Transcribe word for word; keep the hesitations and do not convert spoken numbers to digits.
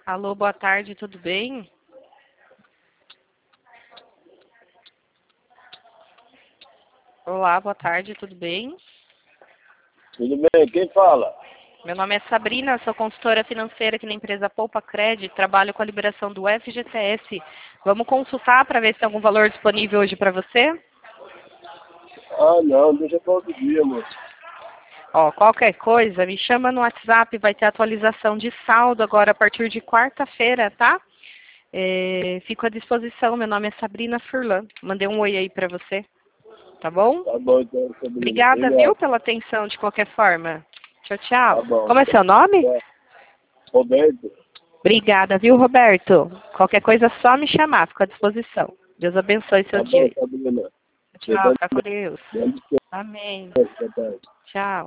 Alô, boa tarde, tudo bem? Olá, boa tarde, tudo bem? Tudo bem, quem fala? Meu nome é Sabrina, sou consultora financeira aqui na empresa Poupa Cred, trabalho com a liberação do F G T S. Vamos consultar para ver se tem algum valor disponível hoje para você? Ah, não, deixa para outro dia, moço. Ó, qualquer coisa, me chama no WhatsApp, vai ter atualização de saldo agora a partir de quarta-feira, tá? É, fico à disposição, meu nome é Sabrina Furlan. Mandei um oi aí para você, tá bom? Tá bom, então, Sabrina. Obrigada, Obrigado. viu, pela atenção de qualquer forma. Tchau, tchau. Tá bom. Como é seu nome? Tá. Roberto. Obrigada, viu, Roberto? Qualquer coisa, é só me chamar, fico à disposição. Deus abençoe seu Tá dia. bom, Sabrina. Tchau, fica com Deus. Dando Amém. certo, tá bom. Tchau.